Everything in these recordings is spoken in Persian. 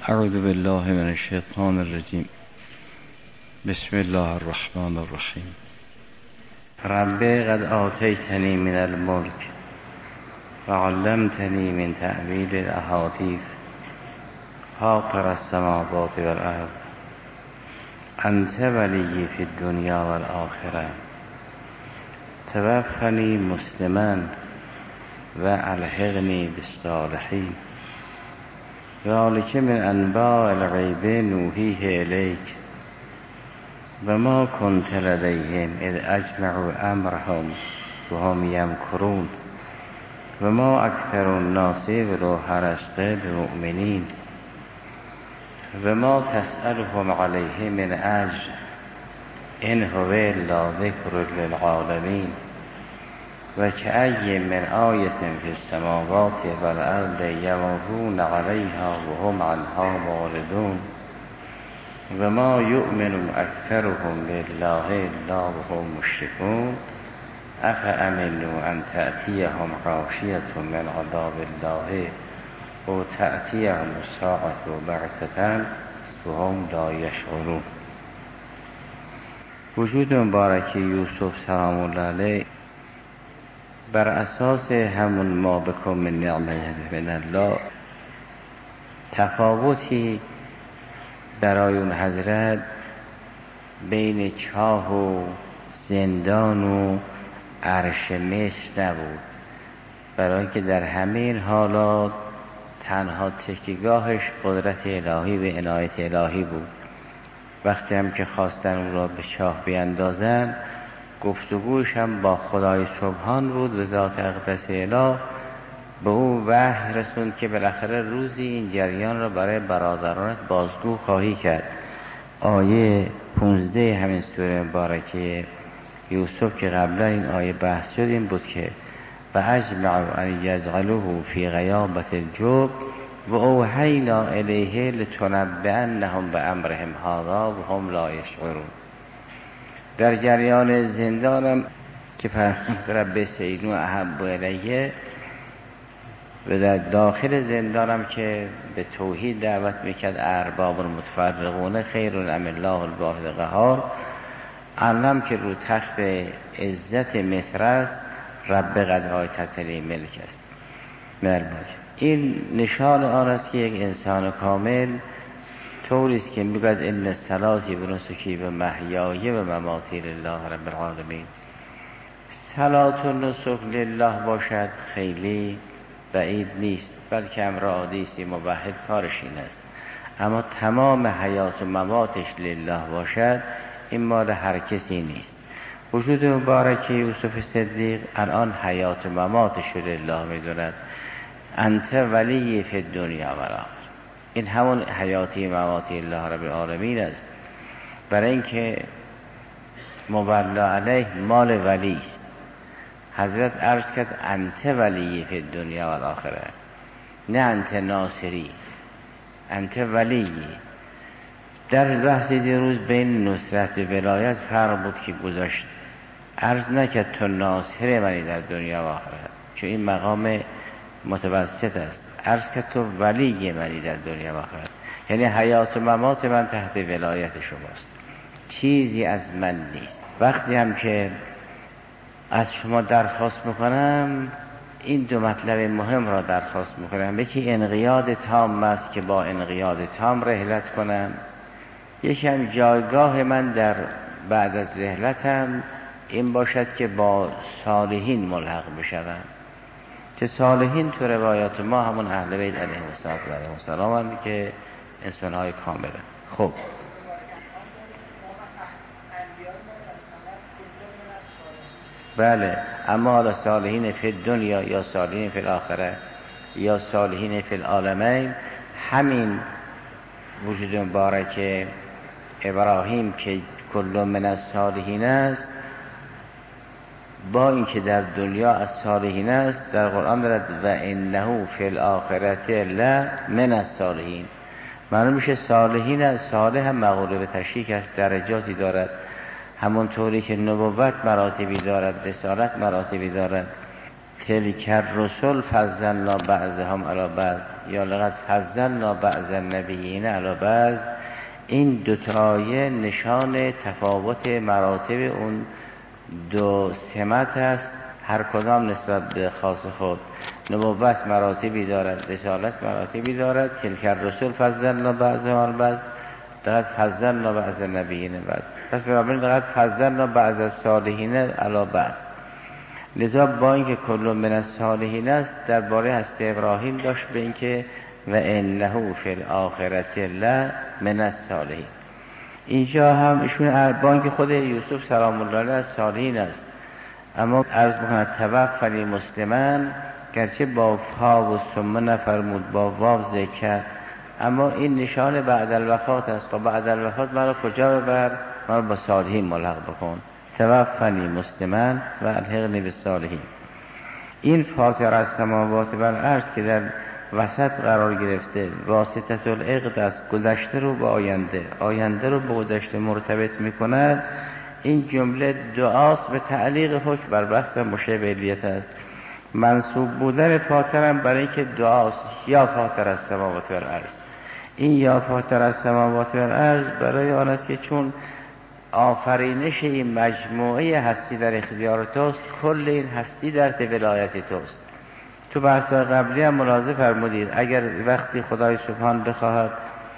اعوذ بالله من الشیطان الرجیم. بسم الله الرحمن الرحیم. رب قد آتیتنی من الملک و علمتنی من تأویل الاحادیث فاطر السماوات والارض انت ولی فی الدنیا والآخرة توفنی مسلما و الحقنی بالصالحین. ذلک من انباء الغیب نوحیه الیک و ما کنت لدیهم اذ اجمعوا امرهم و هم یمکرون و ما اکثر الناس ولو حرصت بمؤمنین و ما تسألهم علیه من اجر ان هو الا ذکر للعالمین و کأی من آیة فی السماوات والارض یمرون علیها و هم عنها معرضون و ما یؤمن اکثرهم بالله الا وهم مشرکون افامنوا ان تأتیهم غاشیة من عذاب الله و تأتیهم الساعة بغتة و هم لا یشعرون. وجود مبارک یوسف سلام الله علیه بر اساس همون ما بکن من نعمت من الله تفاوتی برای اون حضرت بین چاه و زندان و عرش مصر نبود، برای که در همه این حالات تنها تکیگاهش قدرت الهی و عنایت الهی بود. وقتی هم که خواستن اون را به چاه بیندازن گفتگوش هم با خدای سبحان بود و ذات اقدس اله به او وحی رسوند که بالاخره روزی این جریان را برای برادرانت بازگو خواهی کرد. آیه 15 همین سوره مبارکه یوسف که قبلا این آیه بحث شد این بود که و اجمعوا ان یجعلوه فی غیابة الجب و اوحینا الیه لتنبئنهم بامرهم هذا و هم لا یشعرون. در جریان زندانم که فرمود رب سیدون احب الیه و در داخل زندانم که به توحید دعوت میکرد ارباب متفرقون خیر ام الله الواحد القهار. علم که رو تخت عزت مصر است رب قد آتیتنی ملک است. این نشان آن است که یک انسان کامل طوری است که میگوید ان صلاتی و نسکی و محیای و مماتی لله رب العالمین. صلات و نسک لله باشد خیلی بعید نیست، بلکه امر عادی است، موحد کارش این است. اما تمام حیات و مماتش لله باشد این مال هر کسی نیست. وجود مبارک یوسف صدیق الان حیات و مماتش لله میدوند. انت ولی فی الدنیا و الآخرة، این همون حیاتی مماتی الله رب العالمین است. برای اینکه مولا علیه مال ولی است. حضرت عرض کرد انت ولی فی الدنیا و الآخرة، نه انت ناصری، انت ولی. در بحث دیروز بین نصرت و ولایت فرق بود که گذاشت، عرض نکرد تو ناصر منی در دنیا و آخرت، چون این مقام متوسط است. عرض کرد تو ولی منی در دنیا و آخرت، یعنی حیات و ممات من تحت ولایت شماست، چیزی از من نیست. وقتی هم که از شما درخواست میکنم این دو مطلب مهم را درخواست میکنم. یکی انقیاد تام است که با انقیاد تام رحلت کنم، یکی هم جایگاه من در بعد از رحلتم این باشد که با صالحین ملحق بشوم، که صالحین تو روایات ما همون اهل بیت علیهم السلام هستند که انسان‌های کاملن. خب بله، اما حالا صالحین فی الدنیا یا صالحین فی الاخره یا صالحین فی العالمین، همین وجود مبارک ابراهیم که کل من الصالحین است، با اینکه در دنیا از صالحین است در قرآن دارد و انه فی الاخرة لمن الصالحین. معلوم میشه صالحین است. صالح هم مقوله به تشریک است، درجاتی دارد، همونطوری که نبوت مراتبی دارد، رسالت مراتبی دارد. تلک الرسل فضلنا بعضهم علی بعض یا لقد فضلنا بعض النبیین علی بعض، این دو تا آیه نشان تفاوت مراتب اون دو سمت است، هر کدام نسبت به خاص خود. نبوت مراتبی دارد، رسالت مراتبی دارد. تلک الرسل فضلنا بعضهم علی بعض، لقد فضلنا بعض النبیین بعض. پس بنابراین لقد فضلنا بعض الصالحین علی بعض. لذا با اینکه کل من الصالحین است، درباره حضرت ابراهیم داشت به اینکه و انه فی الاخرة لمن الصالحین. اینجا هم ایشون با اینکه خود یوسف سلام الله علیه از صالحین است، اما عرض می‌کند توفنی مسلما، گرچه با فا و ثم نفرمود، با واو ذکر، اما این نشان بعد الوفات است. و بعد الوفات مرا کجا ببر؟ مرا با صالحین ملحق بکن. توفنی مسلما و الحقنی بالصالحین. این فاطر از سماوات و الارض که در وسط قرار گرفته، واسطه العقد است، گذشته رو به آینده، آینده رو به گذشته مرتبط میکند. این جمله دعاست به تعلیق حکم بر بحث مشابهیت است. منصوب بودن فاطر هم برای اینکه دعاست، یا فاطر از سماوات و الارض. این یا فاطر از سماوات و الارض برای آن است که چون آفرینش این مجموعه هستی در اختیار توست، کل این هستی در ولایت توست. تو بحث‌های قبلی هم ملاحظه فرمودید اگر وقتی خدای سبحان بخواهد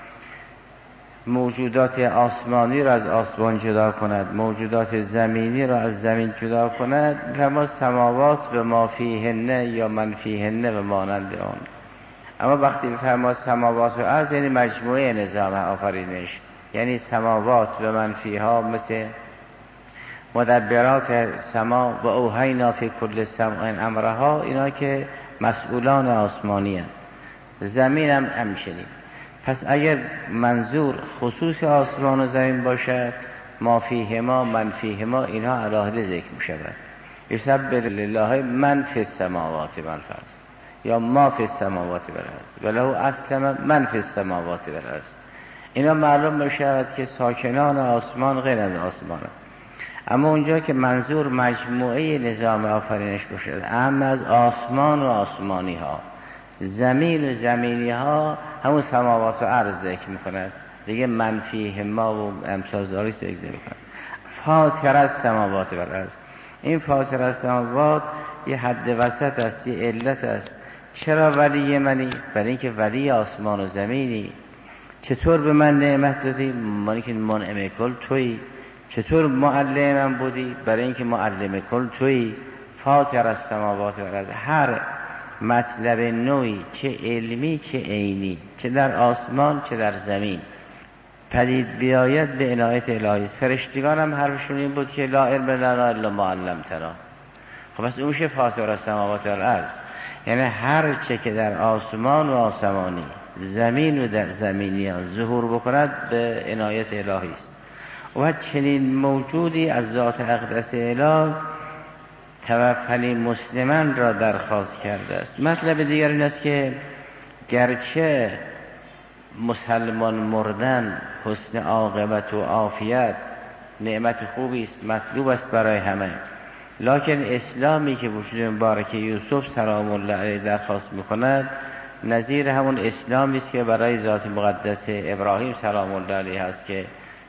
موجودات آسمانی را از آسمان جدا کند، موجودات زمینی را از زمین جدا کند، فرما سماوات به ما فیهن یا من فیهن و مانند آن. اما وقتی فرما سماوات و ارض یعنی مجموعه نظام آفرینش، یعنی سماوات به من فیها مثل مدبرات سما و اوحینا فی کل سمع امرها، اینا که مسئولان آسمانی هست. زمین هم همچنین. پس اگر منظور خصوص آسمان و زمین باشد، ما فیهما من فیهما اینها علاهده ذکر می شود. یسبح لله من فی السماوات و الارض یا ما فی السماوات و الارض وله اسلم من فی السماوات و الارض. اینا معلوم می شود که ساکنان آسمان غیر از آسمان هم. اما اونجا که منظور مجموعه نظام آفرینش باشد، اهم از آسمان و آسمانی ها، زمین و زمینی ها، همون سماوات و ارض ذکر میکند دیگه، منفیه ما و امثالزاری ذکر میکند. فاطر از سماوات و ارض، این فاطر از سماوات یه حد وسط است، یه علت است. چرا ولی منی؟ برای اینکه ولی آسمان و زمینی. چطور به من نعمت دادی؟ مانی که منعم کل تویی. چطور معلم من بودی؟ برای اینکه معلم کل تویی. فاطر از سماوات و ارض، هر مطلب نوعی، چه علمی چه عینی، چه در آسمان چه در زمین، پدید بیاید به عنایت الهی است. فرشتگان هم حرفشون این بود که لا علم لنا الا ما علمتنا. خب پس اون میشه فاطر السماوات و الارض، یعنی هر چه که در آسمان و آسمانی، زمین و در زمینی ها ظهور بکند به عنایت الهی است. و چنین موجودی از ذات اقدس الهی توفنی مسلمن را درخواست کرده است. مطلب دیگر این است که گرچه مسلمان مردن حسن عاقبت و عافیت نعمت خوبی است، مطلوب است برای همه، لکن اسلامی که وجود مبارک یوسف سلام الله علیه درخواست میکند نظیر همون اسلامی است که برای ذات مقدس ابراهیم سلام الله علیه است که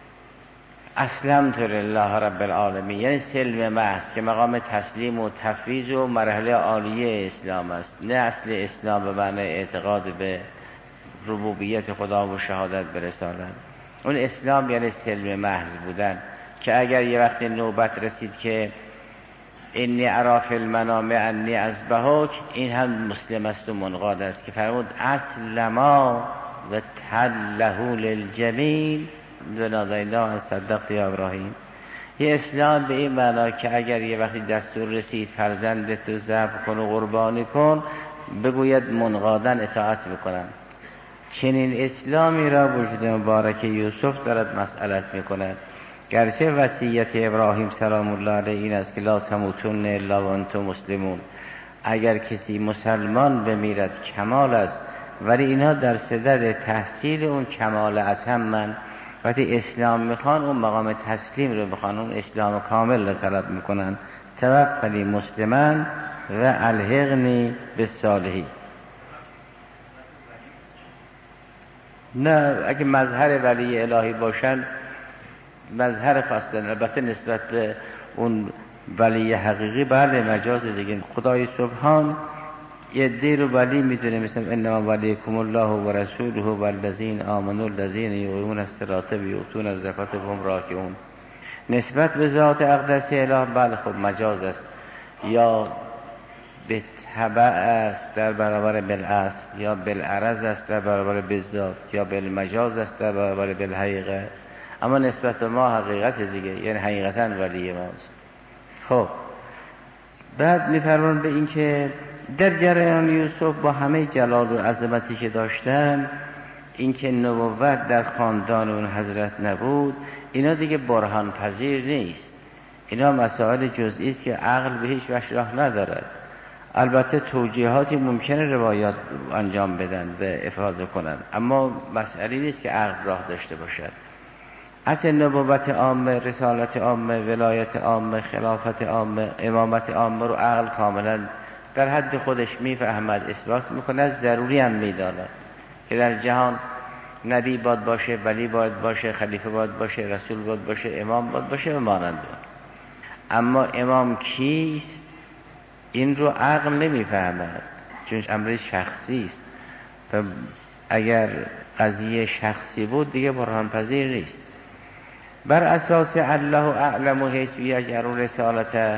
اسلمت لله رب العالمین، یعنی سلم محض که مقام تسلیم و تفویض و مرحله عالیه اسلام است، نه اصل اسلام به معنی اعتقاد به ربوبیت خدا و شهادت به رسالت. اون اسلام یعنی سلم محض بودن، که اگر یه وقت نوبت رسید که انی اری فی المنام انی اذبحک، این هم مسلم است و منقاد است که فرمود اسلما و تله للجبین ونادینا ان صدقت یا ابراهیم. یه اسلام به این معنا که اگر یه وقتی دستور رسید فرزندت رو ذبح کن و قربانی کن، بگوید منقادن اطاعت بکنم. چنین اسلامی را وجود مبارک یوسف دارد مسئلت میکند. گرچه وصیت ابراهیم سلام الله علیه این است که لا تموتن الا و انتم مسلمون، اگر کسی مسلمان بمیرد کمال است، ولی اینا در صدد تحصیل اون کمال اتمن. وقتی اسلام میخوان اون مقام تسلیم رو میخوان، اون اسلام کامل رو طلب میکنن. توفنی مسلمن و الحقنی بالصالحین. نه اگه مظهر ولی الهی باشن مظهر خواستن، البته نسبت به اون ولی حقیقی بله مجاز دیگه. خدای سبحان یه عده رو ولی میدونه، مثل انما ولیکم الله و رسوله و الذین آمنوا الذین یقیمون الصلاة و یؤتون الزکاة و هم راکعون. نسبت به ذات اقدس اله بله خب مجاز است، یا به تبع است در برابر بالاصل، یا بالعرض است در برابر بالذات، یا بالمجاز است در برابر بالحقیقه. اما نسبت به ما حقیقت دیگه، یعنی حقیقتا ولی ماست. خب بعد میفرمان به این که در جریان یوسف با همه جلال و عظمتی که داشتن، این که نبوت در خاندان اون حضرت نبود، اینا دیگه برهان پذیر نیست. اینا مسائل جزئی است که عقل به هیچ وجه راه ندارد. البته توجیهاتی ممکنه روایات انجام بدن به افاضه کنن، اما مسئله نیست که عقل راه داشته باشد. اصل نبوت عامه، رسالت عامه، ولایت عامه، خلافت عامه، امامت عامه رو عقل کاملا در حد خودش میفهمد، اثبات میکنه، ضروری هم میداند که در جهان نبی باید باشه، ولی باید باشه، خلیفه باید باشه، رسول باید باشه، امام باید باشه و مانند. اما امام کیست این رو عقل نمیفهمد، چون امر شخصی است. و اگر قضیه شخصی بود دیگه برهان پذیر نیست. بر اساس الله اعلم و حیث یجعل رسالته،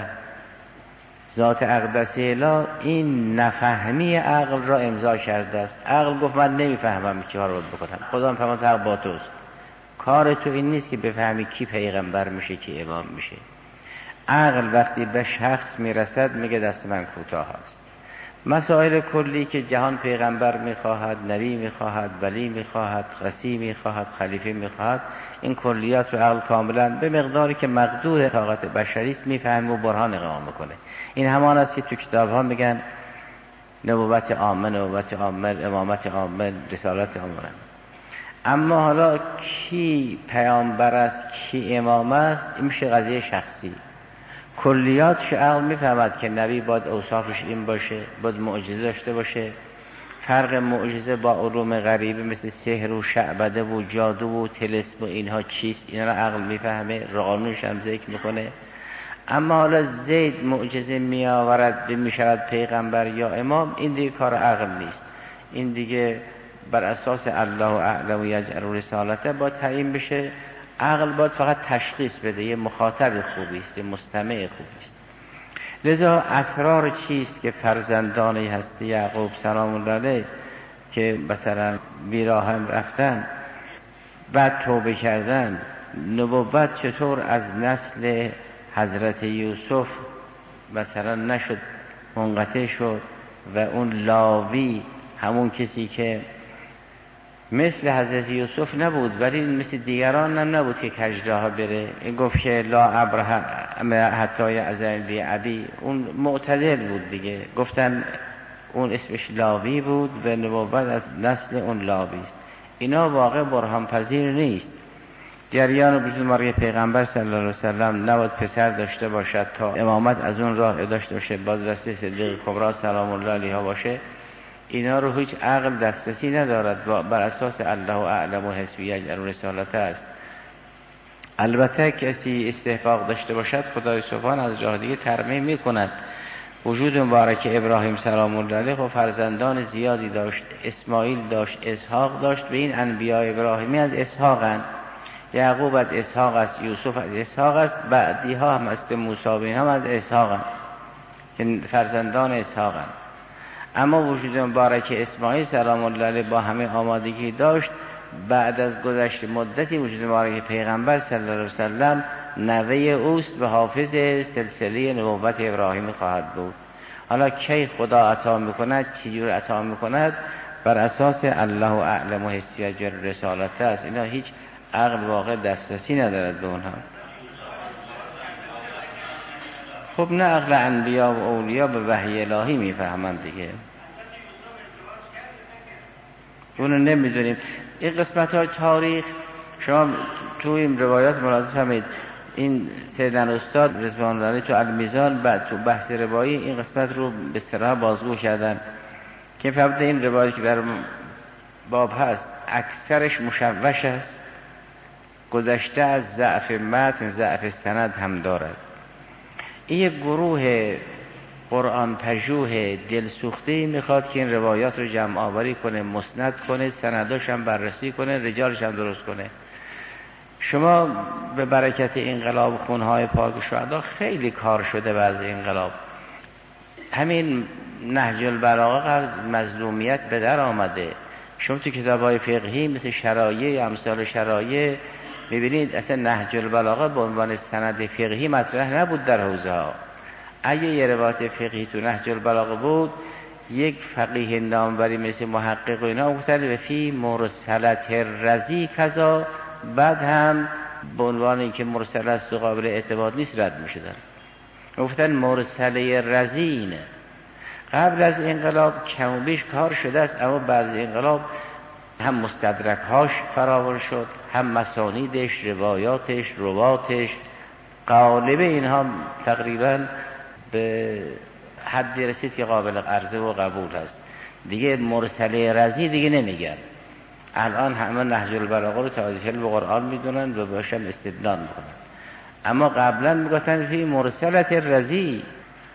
ذات اقدس اله این نفهمی عقل را امضا کرده است. عقل گفت من نمیفهمم چه کار باید بکنم، خدا میفهمد حق با توست. کار تو این نیست که بفهمی کی پیغمبر میشه کی امام میشه. عقل وقتی به شخص میرسد میگه دست من کوتاه است. مسائل کلی که جهان پیغمبر میخواهد، نبی میخواهد، ولی میخواهد، قسی میخواهد، خلیفه میخواهد، این کلیات رو عقل کاملا به مقداری که مقدور طاقت بشری است میفهمه و برهان اقامه میکنه. این همان است که تو کتاب ها میگن نبوت عامه، نبوت عامه، امامت عامه، رسالت عامه. اما حالا کی پیامبر است کی امام است این میشه قضیه شخصی. کلیاتش عقل میفهمد که نبی باید اوصافش این باشه، باید معجزه داشته باشه. فرق معجزه با علوم غریبه مثل سحر و شعبده و جادو و طلسم و اینها چیست، اینا رو عقل میفهمه، قانونش هم ذکر میکنه. اما حالا زید معجزه میآورد میشود پیغمبر یا امام، این دیگه کار عقل نیست. این دیگه بر اساس الله اعلم و یجعل رسالته با تعیین بشه. عقل باید فقط تشخیص بده یه مخاطب خوبی است، یه مستمع خوبی است. لذا اسرار چیست که فرزندانی هست یعقوب سلام الله علیه که مثلا بیراهم رفتن بعد توبه کردن، نبوت چطور از نسل حضرت یوسف مثلا نشد، منقطع شد و اون لاوی همون کسی که مثل حضرت یوسف نبود ولی مثل دیگران هم نبود که کجراها بره، این گفت که لا ابره حتی یأذن لی ابی، اون معتدل بود دیگه. گفتن اون اسمش لاوی بود و نبوت از نسل اون لاوی است. اینا واقع برهان پذیر نیست. جریان وجود مرگ پیغمبر صلی الله علیه وسلم نباید پسر داشته باشد تا امامت از اون راه داشته باشه، باز دسته صدیق کبری سلام الله علیها باشه. اینا رو هیچ عقل دسترسی ندارد، بر اساس الله اعلم و حیث یجعل رسالته است. البته کسی استحقاق داشته باشد خدای سبحان از جای دیگه ترمیم میکند. وجود مبارک ابراهیم سلام الله علیه خب فرزندان زیادی داشت، اسماعیل داشت، اسحاق داشت، به این انبیاء ابراهیمی از اسحاقند. یعقوب از اسحاق است، یوسف از اسحاق است، بعدی ها هم است موسی و اینها هم از اسحاقند که فرزندان اسحاقند. اما وجود مبارک اسماعیل سلام الله علیه با همه آمادگی داشت، بعد از گذشت مدتی وجود مبارک پیغمبر صلی الله علیه وسلم نوه اوست و حافظ سلسله نبوت ابراهیم خواهد بود. حالا کی خدا عطا میکند، چجور عطا میکند، بر اساس الله اعلم و حیث یجعل رسالته است. اینا هیچ عقل واقع دسترسی ندارد به اونها. خب نه عقل انبیا و اولیا به وحی الهی میفهمند دیگه، اونو نمیدونیم. این قسمت های تاریخ شما توی این روایات ملاحظه فرمایید، این سیدن استاد رضوان الله تو المیزان بعد تو بحث روایی این قسمت رو به صراحت بازگو کردن که فقط این روایی که در باب هست اکثرش مشوش است، گذشته از ضعف متن ضعف سند هم دارد. این یک گروه قرآن پژوه دلسوخته میخواد که این روایات رو جمع آوری کنه، مسند کنه، سنداش هم بررسی کنه، رجالش هم درست کنه. شما به برکت انقلاب خونهای پاک شهدا خیلی کار شده بعد انقلاب. همین نهج البلاغه مظلومیت به در آمده. شما تو کتاب‌های فقهی مثل شرایع، امثال شرایع می‌بینید اصلا نهج البلاغه به عنوان سند فقهی مطرح نبود در حوزه ها. اگه یه روایت فقهی تو نهج البلاغه بود، یک فقیه ناموری مثل محقق و اینا گفتن فی مرسلت رضی کذا، بعد هم به عنوان اینکه مرسل است و قابل اعتماد نیست رد می‌شدن. گفتن مرسله رضی. قبل از انقلاب کم و بیش کار شده است، اما بعد از انقلاب هم مستدرک هاش فراوان شد، هم مسانیدش، روایاتش، رواتش، قالب اینها تقریبا به حدی رسید که قابل عرضه و قبول هست. دیگه مرسله رضی دیگه نمیگن. الان همه نهج البلاغه رو تازیل به قرآن میدونن و باشم استدلال میکنن، اما قبلا میگفتن فی مرسلت رضی.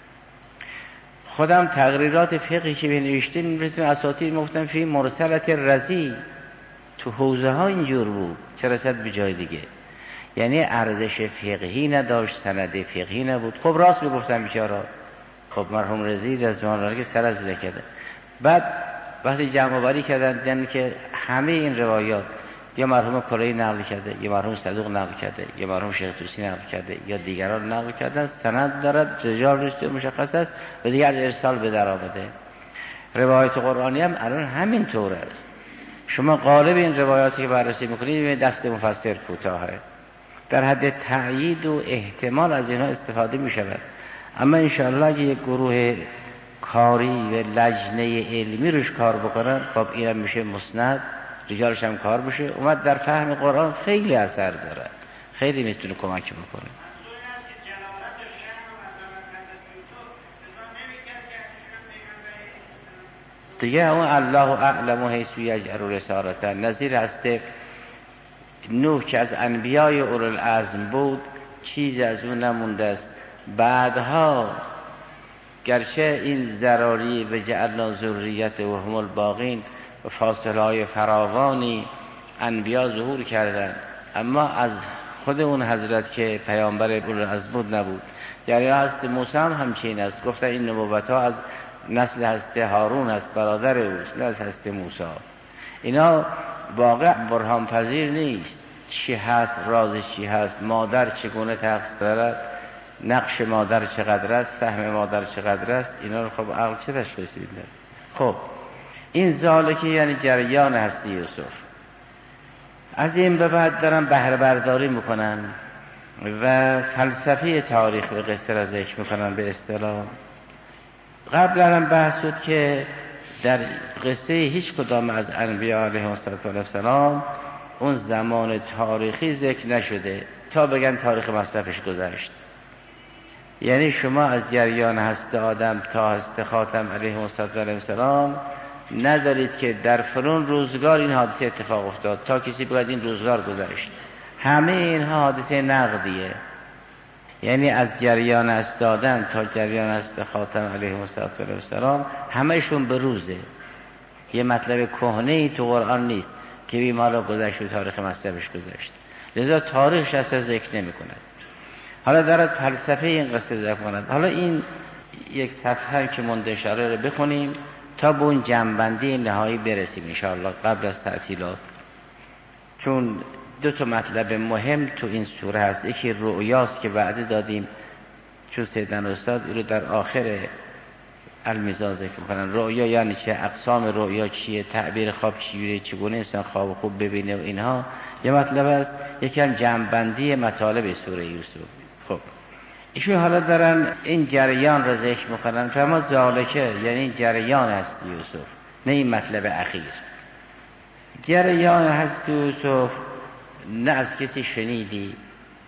خودم تقریرات فقهی که بنوشتیم می‌بینید اساتید میگفتن فی مرسلت رضی. تو حوزه ها اینجور بود، چه رسد به جای دیگه. یعنی ارزش فقهی نداشت، سند فقهی نبود. خب راست میگفتن بیچاره. خب مرحوم رضی رضوان الله که سر از کرده. بعد وقتی جمع آوری کردن دیدن که همه این روایات یا مرحوم کلهی نقل کرده، یا مرحوم صدوق نقل کرده، یا مرحوم شیخ طوسی نقل کرده، یا دیگران نقل کردن، سند دارد، رجال رشته مشخص است و دیگر ارسال به در آمده. روایت قرآنی هم الان همین طور است. شما قالب این روایاتی که بررسی میکنید دست مفسر کوتاهه، در حد تأیید و احتمال از اینها استفاده میشود. اما انشاءالله اگه یک گروه کاری و لجنه علمی روش کار بکنن، خب اینم میشه مسند، رجالش هم کار بشه، اومد در فهم قرآن خیلی اثر داره، خیلی میتونه کمک بکنه. دیگه اون الله اعلم حیث یجعل رسالته نظیر هست نوح که از انبیای اولوالعزم بود، چیزی از اون نمونده است. بعدها گرچه این ضراری و جعلنا ذریته و هم الباقین و فاصله های فراوانی انبیا ظهور کردند، اما از خود اون حضرت که پیامبر اولوالعزم بود نبود. یعنی حضرت موسی هم همچین است، گفتن این نبوت ها از نسل حضرت هارون است، برادر اوست، نه از حضرت موسی. اینا واقع برهان پذیر نیست. چی هست، رازش چی هست، مادر چگونه تقصیر دارد، نقش مادر چقدر است، سهم مادر چقدر است، اینا رو خب عقل چه تشخیصی میده؟ خب این ذالکه یعنی جریان هستی یوسف. از این به بعد دارن بهره برداری میکنن و فلسفه تاریخ و قصه را ذکر میکنن. به اصطلاح قبلا هم بحث شد که در قصه هیچ کدام از انبیاء علیهم السلام اون زمان تاریخی ذکر نشده تا بگن تاریخ مصرفش گذشت. یعنی شما از جریان هست آدم تا هست خاتم علیه السلام ندارید که در فلان روزگار این حادثه اتفاق افتاد تا کسی بگوید این روزگار گذشت. همه این حادثه نقدیه. یعنی از جریان هست آدم تا جریان هست خاتم علیه السلام همهشون به روزه. یه مطلب کهنه‌ای تو قرآن نیست که بیمارا گذشت و تاریخ مصرفش گذشت، لذا تاریخش اصلا ذکر نمی کند. حالا دارد فلسفه این قصه ذکر کند. حالا این یک صفحه که منتشره رو بخونیم تا به اون جنبندی نهایی برسیم انشاءالله قبل از تعطیلات، چون دو تا مطلب مهم تو این سوره هست. یکی رؤیاست که وعده دادیم، چون سیدن استاد این رو در آخر المیزان ذکر میکنن. رؤیا یعنی چه، اقسام رؤیا چیه، تعبیر خواب چیه، چگونه انسان خواب خوب ببینه و اینها یه مطلب است. یکی هم جنبندی مطالب سوره یوسف. خب ایشون حالا دارن این جریان را ذکر میکنن. فما ذالکه یعنی جریان هست یوسف، نه این مطلب اخیر. جریان هست یوسف نه از کسی شنیدی،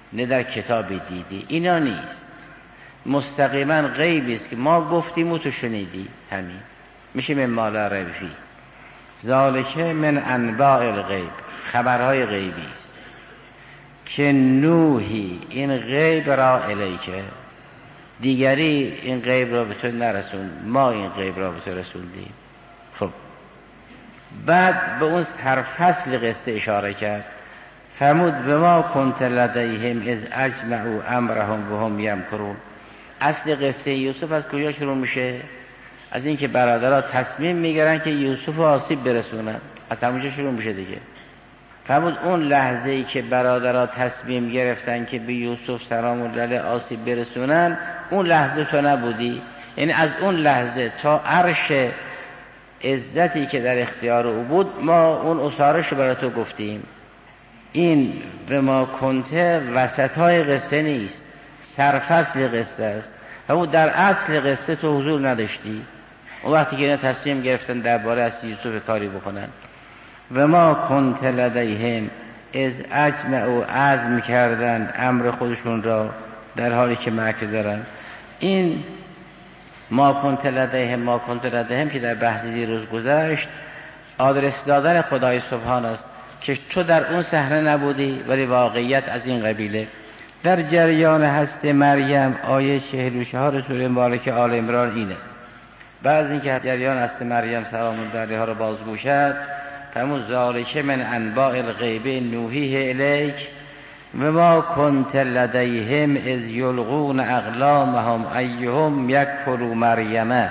نه در کتابی دیدی. اینا نیست، مستقیما غیبی است که ما گفتیم و تو شنیدی. همین میشه من ما لا ریب فیه. ذالک من انباء الغیب، خبرهای غیبی است که نوحی این غیب را الیکه، دیگری این غیب را به تو نرسون، ما این غیب را به تو رسوندیم. خب بعد به اون سرفصل قصه اشاره کرد، فرمود و ما کنت لدیهم اذ اجمعوا امرهم و هم یمکرون. اصل قصه یوسف از کجا شروع میشه؟ از اینکه برادرها تصمیم میگیرن که یوسف رو آسیب برسونن، از همونجا شروع میشه دیگه. فرمود اون لحظه ای که برادرها تصمیم گرفتن که به یوسف سلام الله علیه آسیب برسونن، اون لحظه تو نبودی. یعنی از اون لحظه تا عرش عزتی که در اختیار او بود، ما اون اسارش رو برای تو گفتیم. این به ما کنته وسط های قصه نیست، سرفصل قصه است. همون در اصل قصه تو حضور نداشتی. اون وقتی که اینا تصمیم گرفتن درباره از یوسف کاری بکنن، و ما کنت لدیهم از اجمعوا، عزم کردن امر خودشون را در حالی که مکر دارن. این ما کنت لدیهم که در بحث دیروز گذشت، آدرس دادن خدای سبحان است که تو در اون صحنه نبودی، ولی واقعیت از این قبیله. در جریان هست مریم آیه 44 سوره مبارکه آل عمران اینه. بعد اینکه جریان هست مریم سلام الله علیها رو بازگو شد، فرمود ذالک من انباء الغیب نوحیه الیک و ما کنت لدیهم اذ یلقون اقلامهم ایهم یکفر مریم.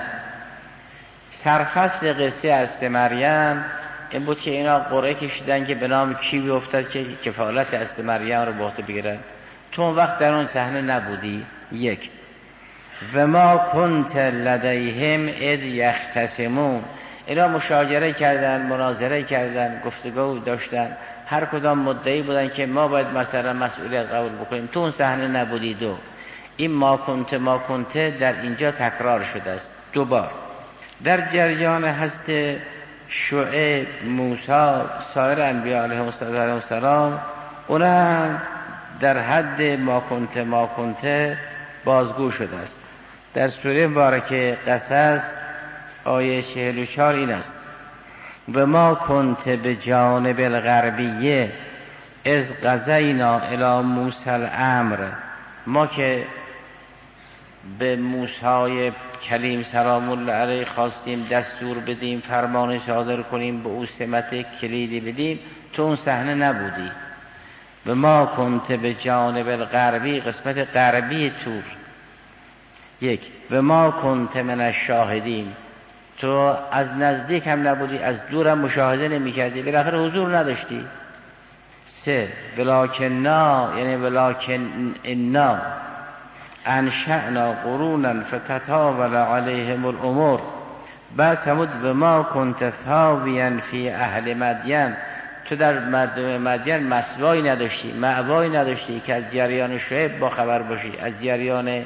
سرفصل قصه است مریم این بود که اینا قرعه کشیدن که به نام کی بیفتد که کفالت است مریم رو به عهده بگیرن. تو اون وقت در اون صحنه نبودی. یک و ما کنت لدیهم اذ یختصمون، اینا مشاجره کردن، مناظره کردن، گفتگو داشتن، هر کدام مدعی بودن که ما باید مثلا مسئولیت قبول بکنیم. تو اون صحنه نبودی. دو، این ما کنت در اینجا تکرار شده است دوبار. در جریان هست شعیب، موسی، سایر انبیاء علیهم السلام، اونا در حد ما کنت بازگو شده است. در سوره مبارکه قصص آیه 44 این است و ما کنت به جانب الغربیه از قضینا الی موسی الامر، ما که به موسی کلیم سلام الله علیه خواستیم دستور بدیم، فرمان صادر کنیم، به او سمت کلیدی بدیم، تو اون صحنه نبودی. و ما کنت به جانب الغربی، قسمت غربی تور. یک و ما کنت من الشاهدین، تو از نزدیک هم نبودی، از دور هم مشاهده نمی کردی، بالاخره حضور نداشتی. سه ولکنا، یعنی ولکن انا انشأنا قرونا فتطاول علیهم الامور. بعد فرمود و ما کنت ثاویا فی اهل مدین، تو در مردم مدین مسوایی نداشتی، مأوایی نداشتی که از جریان شعیب با خبر باشی، از جریان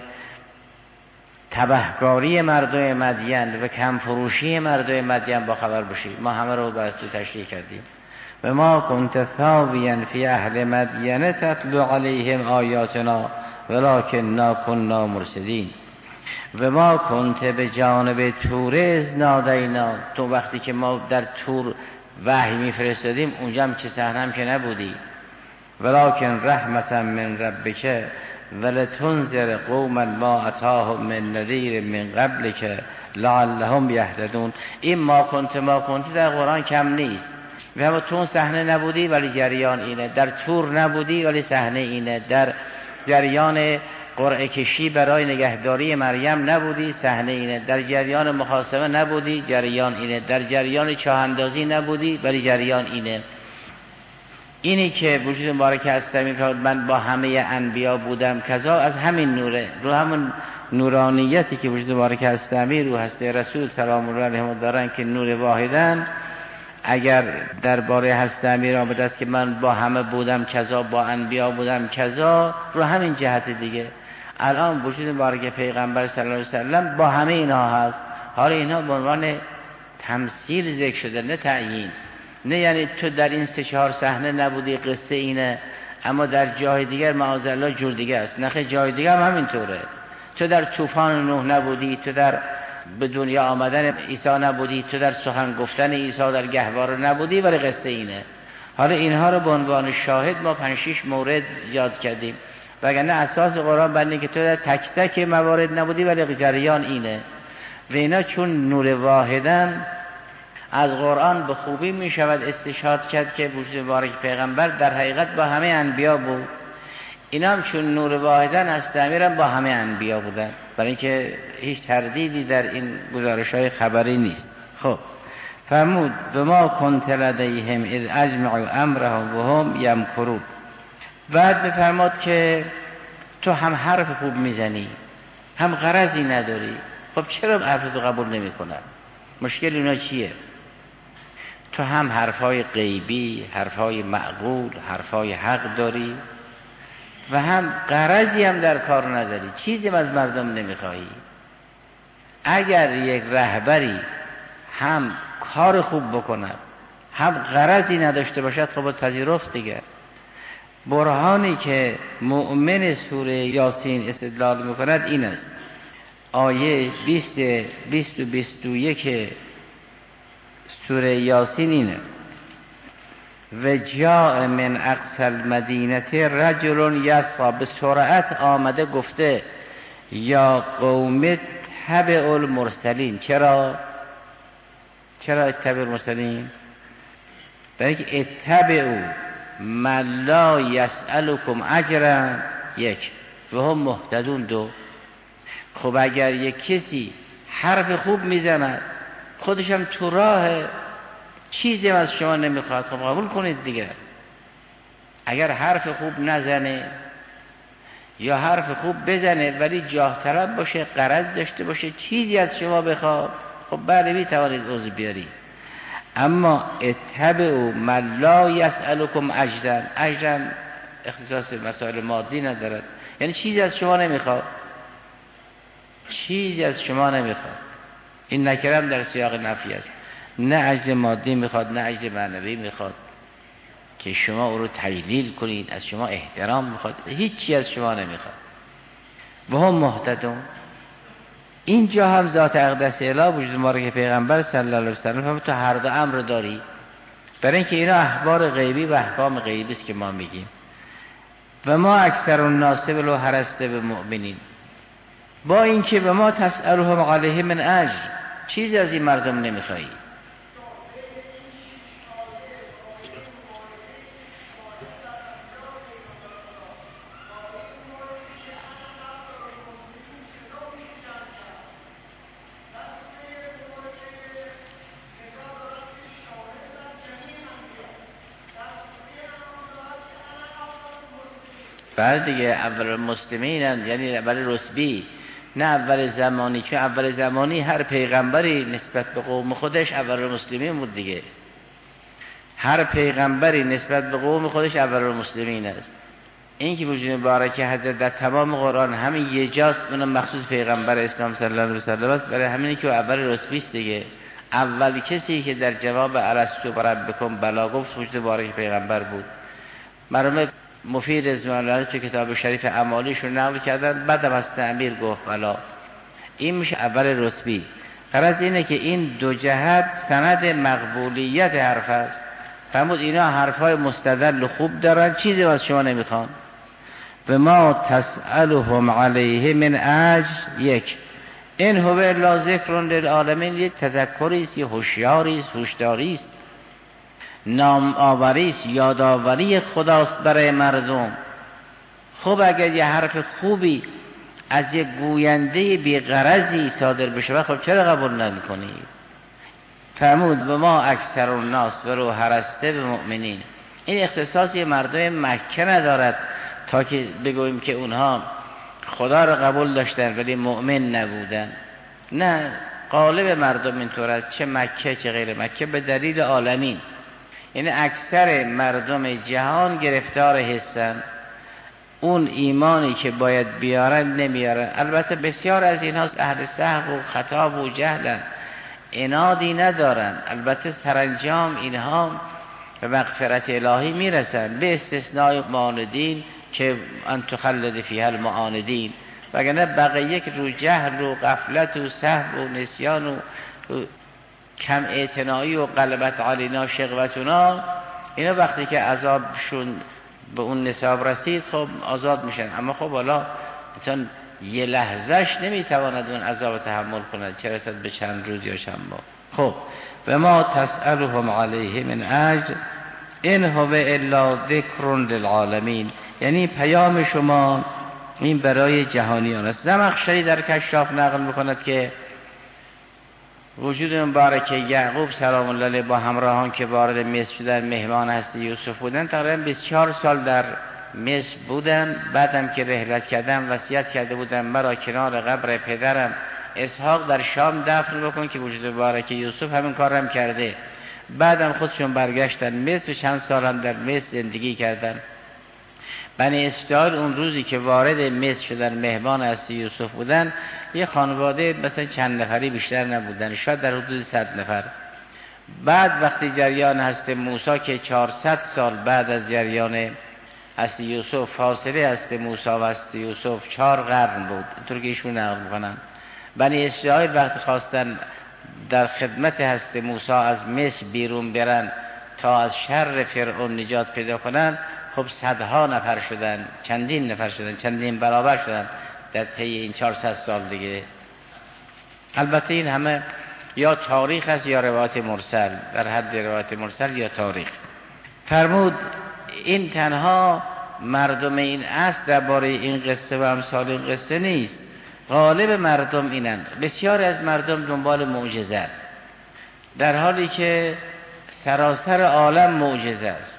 تبهکاری مردم مدین و کمفروشی مردم مدین با خبر باشی. ما همه رو برای تو تشریح کردیم. و ما کنت ثاویا فی اهل مدین تتلو علیهم آیاتنا ولکنا کنا مرسلین. و ما کنت به جانب تور از نادینا، تو وقتی که ما در تور وحی میفرستادیم اونجا هم چه صحنه هم که نبودی. ولکن رحمتا من ربک ولتنذر قوما ما اتاهم من نذیر من قبلک لعلهم یهتدون. این ما کنت در قرآن کم نیست. و تو اون صحنه نبودی ولی جریان اینه، در تور نبودی ولی صحنه اینه، در جریان قرعه کشی برای نگهداری مریم نبودی، صحنه اینه، در جریان محاسبه نبودی، جریان اینه، در جریان چاه اندازی نبودی ولی جریان اینه. اینی که وجود مبارک هستم من با همه انبیا بودم کذا، از همین نوره، رو همون نورانیتی که وجود مبارک هستمی رو هسته رسول سلام الله علیهم دارن که نور واحدن. اگر درباره هسته امیر آمده است که من با همه بودم کذا، با انبیا بودم کذا، رو همین جهت دیگه. الان وجود مبارک پیغمبر صلی الله علیه وسلم با همه اینها هست. حالا اینها به عنوان تمثیل ذکر شده، نه تعیین. نه یعنی تو در این 3-4 صحنه نبودی، قصه اینه، اما در جای دیگر معاذالله جور دیگه است. نخه جای دیگر هم همینطوره. تو در طوفان نوح نبودی، تو در به دنیا آمدن عیسی نبودی، تو در سخن گفتن عیسی در گهواره نبودی، ولی قصه اینه. حالا اینها رو به عنوان شاهد ما 5-6 مورد یاد کردیم، وگرنه اساس قرآن بر اینه که تو در تک تک موارد نبودی، ولی جریان اینه. و اینا چون نور واحدن از قرآن به خوبی می شود استشهاد کرد که وجود مبارک پیغمبر در حقیقت با همه انبیا بود. اینا هم چون نور واحدن از تعمیرم با همه انبیا بودن، برای اینکه هیچ تردیدی در این گزارش‌های خبری نیست. خب فرمود به ما کنت لدیهم اذ اجمعوا امرهم و هم یمکرون. بعد بفرماد که تو هم حرف خوب میزنی، هم غرضی نداری، خب چرا حرفتو قبول نمی‌کنن؟ مشکل اونا چیه؟ تو هم حرفای غیبی، حرفای معقول، حرفای حق داری و هم غرضی هم در کار نداری، چیزی هم از مردم نمیخوایی. اگر یک رهبری هم کار خوب بکند هم غرضی نداشته باشد، خب پذیرفت دیگه. برهانی که مؤمن سوره یاسین استدلال میکند این است. آیه 20 و 21 سوره یاسین اینه: و جاء من اقصی المدینه رجل یسعی، به سرعت آمده گفته یا قوم اتبعوا المرسلین. چرا اتبعوا المرسلین؟ برای که اتبعوا من لا یسألکم اجرا، یک، و هم مهتدون، دو. خب اگر یک کسی حرف خوب میزند، خودشم تو راه، چیزی از شما نمیخواد، خب قبول کنید دیگه. اگر حرف خوب نزنه یا حرف خوب بزنه ولی جاه طلب باشه، غرض داشته باشه، چیزی از شما بخواد، خب بله میتوانید عذر بیاری. اما اتبعوا من لا یسألکم اجرا، اجرا اختصاص مسائل مادی ندارد، یعنی چیزی از شما نمیخواد، چیزی از شما نمیخواد. این نکرم در سیاق نفی است، نه اجر مادی میخواد نه اجر معنوی میخواد که شما او رو تجلیل کنید، از شما احترام میخواد، هیچی از شما نمیخواد. و هم مهتدون. اینجا هم ذات اقدس اله وجود مبارک پیغمبر صلی الله علیه و سلم تو هر دو امر داری، برای اینکه اینا اخبار غیبی و احکام غیبی است که ما میگیم. و ما اکثر الناس ولو حرصت بمؤمنین، با اینکه به ما تسألهم علیه من اجر، چیزی از این مردم نمیخوایی. بعد دیگه اول مسلمین یعنی اول رتبی، نه اول زمانی، چون اول زمانی هر پیغمبری نسبت به قوم خودش اول مسلمین بود دیگه. هر پیغمبری نسبت به قوم خودش اول مسلمین است. این که وجود مبارک حضرت در تمام قرآن همین یه جاست، اونم مخصوص پیغمبر اسلام صلی الله علیه و سلم است، برای همینی که اول رتبی است دیگه. اول کسی که در جواب الستو بربکم بلا گفت وجود مبارک پیغمبر بود. مرحوم مفید رضوان الله تو کتاب شریف اعمالیشون نقل کردن، بعدم از تعبیر گفت بلا. این میشه اول رتبی. غرض اینه که این دو جهت سند مقبولیت حرف است. فرمود اینا حرفای مستدل خوب دارن، چیزی از شما نمیخوان. و ما تسألهم علیه من اجر، یک، این هو الا ذکر للعالمین، یک تذکری است، یک هوشیاری است، هوشداری است، نام آوری است، یادآوری خداست برای مردم. خب اگر یه حرف خوبی از یک گوینده بی‌غرضی صادر بشه، خب چرا قبول نمی‌کنید؟ فرمود و ما اکثر الناس ولو حرصت بمؤمنین. این اختصاصی مردم مکه ندارد تا که بگوییم که اونها خدا را قبول داشتن ولی مؤمن نبودن. نه، غالب مردم اینطور است، چه مکه چه غیر مکه، به دلیل عالمین. یعنی اکثر مردم جهان گرفتار حسن، اون ایمانی که باید بیارن نمیارن. البته بسیار از اینها اهل سهو و خطا و جهلن، عنادی ندارن. البته سرانجام اینها به مغفرت الهی میرسن، به استثنای معاندین که ان تخلد فیها المعاندین، وگرنه بقیه که رو جهل و غفلت و سهو و نسیان و کم اعتنایی و غلبت علینا شقوتنا، اینا وقتی که عذابشون به اون نصاب رسید خب آزاد میشن. اما خب حالا مثلا یه لحظهش نمیتواند اون عذاب تحمل کند، چه رسد به چند روز یا چند ماه. خب و ما تسألهم علیه من اجر این هو الا ذکر للعالمین، یعنی پیام شما این برای جهانیان است. زمخشری در کشاف نقل میکند که وجود مبارک یعقوب سلام الله علیه با همراهان که وارد مصر شدن مهمان هستی یوسف بودن، تقریبا 24 سال در مصر بودن. بعدم که رحلت کردن وصیت کرده بودن مرا کنار قبر پدرم اسحاق در شام دفن بکن که وجود مبارک یوسف همین کارم کرده. بعدم خودشون برگشتن مصر و چند سال هم در مصر زندگی کردن. بنی اسرائیل اون روزی که وارد مصر شدن مهمان هستی یوسف بودن، یه خانواده مثلا چند نفری بیشتر نبودن، شاید در حدود 100 نفر. بعد وقتی جریان هست موسی که 400 سال بعد از جریان هست یوسف، فاصله هست موسی و هست یوسف 4 قرن بود، اینطور که ایشون نقل میکنن. بنی اسرائیل وقتی خواستن در خدمت هست موسی از مصر بیرون برن تا از شر فرعون نجات پیدا کنن، خب صدها نفر شدن، چندین نفر شدن، چندین برابر شدن در طی این 400 سال دیگه. البته این همه یا تاریخ است یا روایت مرسل، در حد روایت مرسل یا تاریخ. فرمود این تنها مردم این عصر درباره این قصه و امثال این قصه نیست، غالب مردم اینن. بسیاری از مردم دنبال معجزه، در حالی که سراسر عالم معجزه است.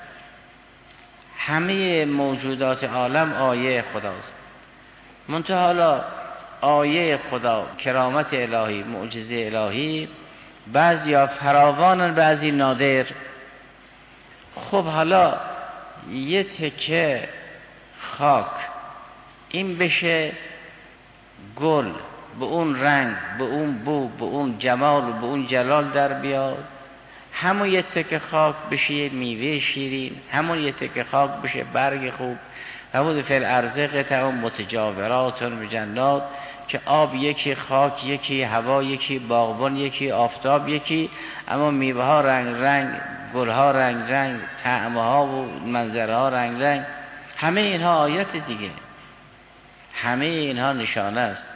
همه موجودات عالم آیه خداست، منتها حالا آیه خدا، کرامت الهی، معجزه الهی، بعضیا فراوانن بعضی نادر. خب حالا یه تکه خاک این بشه گل به اون رنگ، به اون بو، به اون جمال و به اون جلال در بیاد، همون یه تکه خاک بشه یه میوه شیرین، همون یه تکه خاک بشه برگ خوب. همون فی الارض قطع متجاورات بجنات، که آب یکی، خاک یکی، هوا یکی، باغبان یکی، آفتاب یکی، اما میوه ها رنگ رنگ، گل ها رنگ رنگ، طعم ها و منظره ها رنگ رنگ. همه اینها آیت دیگه، همه اینها نشانه است.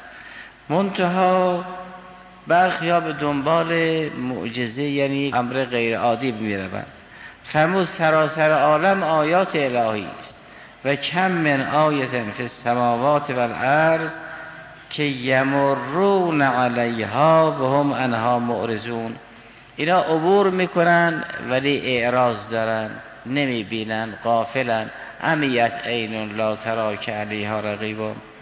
منتها برخی ها به دنبال معجزه یعنی امر غیر عادی میروند. فرمود سراسر عالم آیات الهی است و کم من آیت فی السماوات والارض که یمرون علیها و هم عنها معرضون. اینا عبور میکنن ولی اعراض دارن، نمیبینن، غافلن. عمیت عین لا تری که علیها رقیب.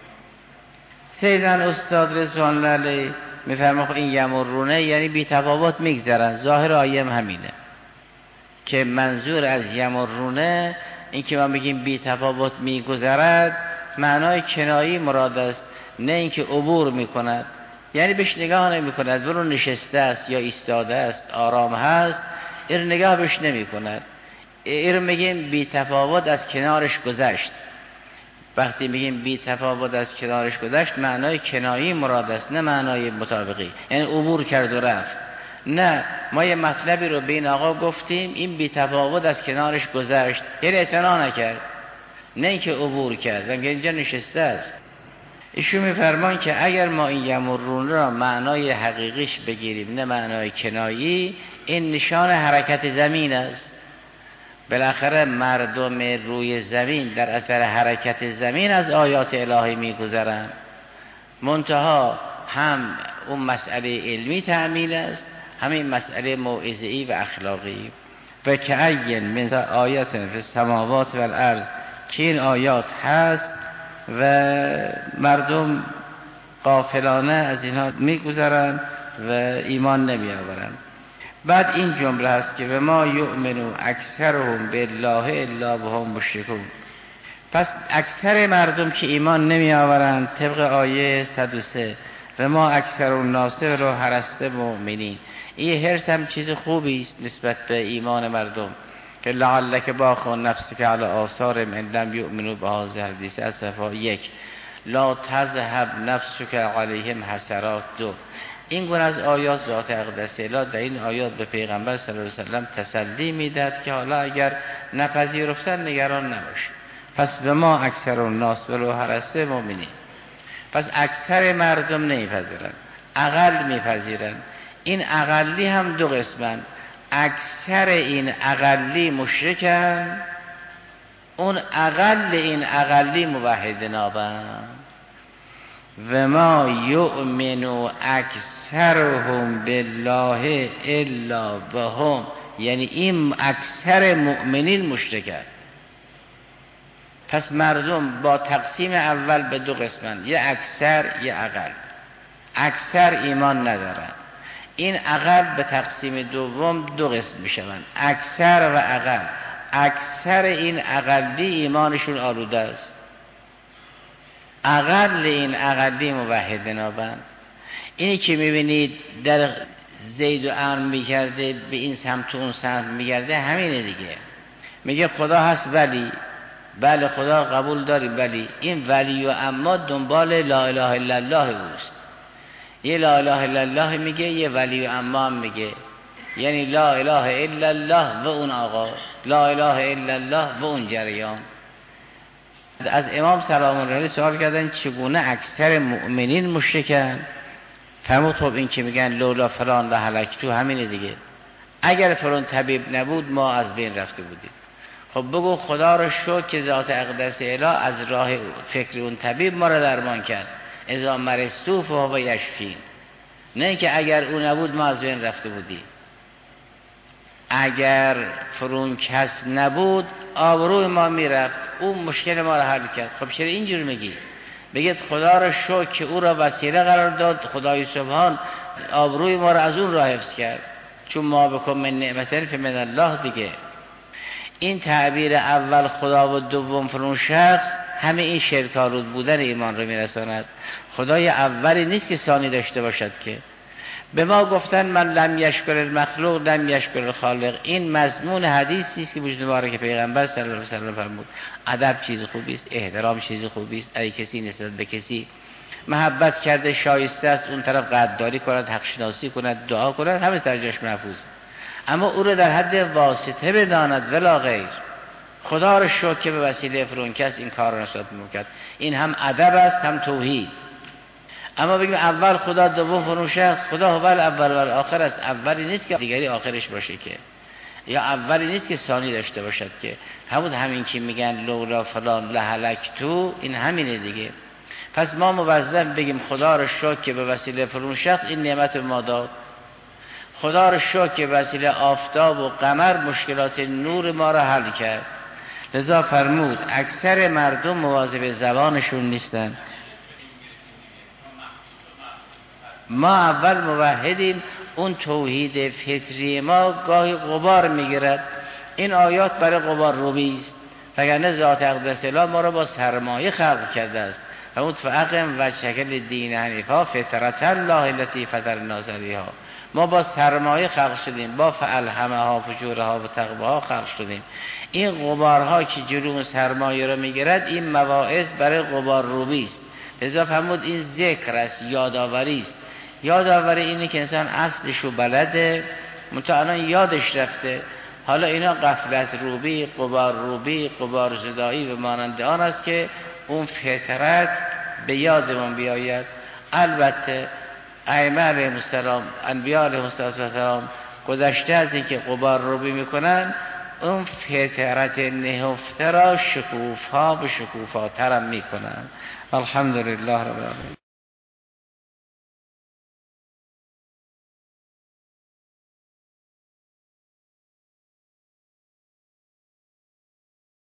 سیدن استاد رضوان الله علیه میفرماید این یمرونه یعنی بی تفاوت میگذرن. ظاهر آیه همینه که منظور از یمرونه این که ما بگیم بی تفاوت میگذرد، معنای کنایی مراد است، نه اینکه عبور میکند. یعنی بهش نگاه نمیکند، برو نشسته است یا ایستاده است، آرام هست، این نگاه بهش نمیکند. این میگیم بی تفاوت از کنارش گذشت. وقتی میگیم بی تفاوت از کنارش گذشت، معنای کنایی مراد است، نه معنای مطابقی، یعنی عبور کرد و رفت. نه، ما یه مطلبی رو به این آقا گفتیم، این بی تفاوت از کنارش گذشت، یعنی اعتنا نکرد، نه اینکه عبور کرد، اینکه اینجا نشسته است. ایشون میفرمان که اگر ما این یمرون را معنای حقیقیش بگیریم نه معنای کنایی، این نشان حرکت زمین است. بالاخره مردم روی زمین در اثر حرکت زمین از آیات الهی میگذرند. منتها هم اون مسئله علمی تعمیل است، همین مسئله موعظه‌ای و اخلاقی. و که عین من آیات فی السماوات والارض، که این آیات هست و مردم غافلانه از اینها میگذرند و ایمان نمیآورند. بعد این جمله هست که و ما یؤمنو اکثرهم بالله الا وهم مشرکون. پس اکثر مردم که ایمان نمی آورند طبق آیه 103 و ما اکثر الناس رو هرسته مؤمنین، این حرص هم چیز خوبی است نسبت به ایمان مردم، که لعلک باخ نفسک علی آثارهم ان لم یؤمنوا بهذا الحدیث اسفا. 1 لا تذهب نفسک علیهم حسرات. 2 این گونه از آیات ذات اقدس اله در این آیات به پیغمبر صلی الله علیه و سلم تسلی میداد که حالا اگر نپذیرفتن نگران نباش. پس به ما اکثر الناس ولو حرصت مؤمنین. پس اکثر مردم نمیپذیرن، اقل میپذیرن. این اقلی هم 2 قسمن، اکثر این اقلی مشرکن، اون اقل این اقلی موحد نابن. و ما یؤمنو اکثرهم بالله الا بهم، یعنی این اکثر مؤمنین مشرکن. پس مردم با تقسیم اول به 2 قسمن، یه اکثر یه اقل. اکثر ایمان ندارن، این اقل به تقسیم دوم 2 قسم میشوند، اکثر و اقل. اکثر این اقلی ایمانشون آلوده است، اقل این اقلی موحد نابند. اینی که میبینید در زید و عمرو میکرده به این سمت و اون سمت میگرده همینه دیگه. میگه خدا هست ولی، بله خدا قبول داری، ولی این ولی و اما دنبال لا اله الا الله اوست. یه لا اله الا الله میگه، یه ولی و اما هم میگه، یعنی لا اله الا الله و اون آقا، لا اله الا الله و اون جریان. از امام سلام الله علیه سوال کردن چگونه اکثر مؤمنین مشرکن؟ فرمود خب این که میگن لولا فلان و هلکتو همینه دیگه، اگر فلان طبیب نبود ما از بین رفته بودیم. خب بگو خدا رو شکر که ذات اقدس اله از راه فکر اون طبیب ما رو درمان کرد. اذا مرضتو فهو یشفین. نه که اگر اون نبود ما از بین رفته بودیم. اگر فرون کس نبود آبروی ما میرفت، اون مشکل ما رو حل کرد. خب چرا اینجور میگی؟ بگید خدا رو شکر که او را وسیله قرار داد، خدای سبحان آبروی ما رو از اون راه حفظ کرد، چون ما بکن من نعمتن فمن الله دیگه. این تعبیر اول خدا و دوم فرون شخص همه این شرک‌آلود بودن ایمان رو میرساند. خدای اولی نیست که ثانی داشته باشد که. به ما گفتن من لم یشکر المخلوق لم یشکر الخالق. این مضمون حدیثی است که وجود مبارک پیغمبر صلی الله علیه و سلم فرمود ادب چیز خوبی است، احترام چیز خوبی است، ای کسی نسبت به کسی محبت کرده شایسته است اون طرف قدردانی کند، حق شناسی کند، دعا کند، همه در جاش محفوظ. اما او رو در حد واسطه بداند ولا غیر. خدا رو شکر که به وسیله فرون کس این کار رو نشد میکرد. این هم ادب است هم توحید. اما بگیم اول خدا دوم فرون شخص، خدا اول و آخر است. اولی نیست که دیگری آخرش باشه که، یا اولی نیست که ثانی داشته باشد که. همین که میگن لولا فلان لهلکتو، این همینه دیگه. پس ما موظف بگیم خدا رو شکر که به وسیله فرون شخص این نعمت ما داد. خدا رو شکر که وسیله آفتاب و قمر مشکلات نور ما را حل کرد. لذا فرمود اکثر مردم مواظب زبانشون نیستن. ما اول موحدیم، اون توحید فطری ما گاهی غبار میگیرد. این آیات برای غبار روبی است، وگرنه ذات اقدس اله ما را با سرمایه خلق کرده است. فرمود فاقم و شکل دین حنیفا فطرت الله التي فطر الناس علیها. ما با سرمایه خلق شدیم، با فالهمها فجورها و تقواها خلق شدیم. این غبارها که جلو سرمایه را میگیرد، این مواعظ برای غبار روبی است. لذا فرمود این ذکر است، یادآوری است. یادآوری اینه که انسان اصلشو بلده، الان یادش رفته. حالا اینا غفلت روبی، غبار روبی، غبار زدایی و مانند آن است که اون فطرت به یادمون بیاید. البته ائمه علیهم السلام، انبیاء علیهم السلام گذشته از این که غبار روبی میکنن، اون فطرت نهفته را شکوفا به شکوفاتر هم میکنن. الحمدلله رب العالمین.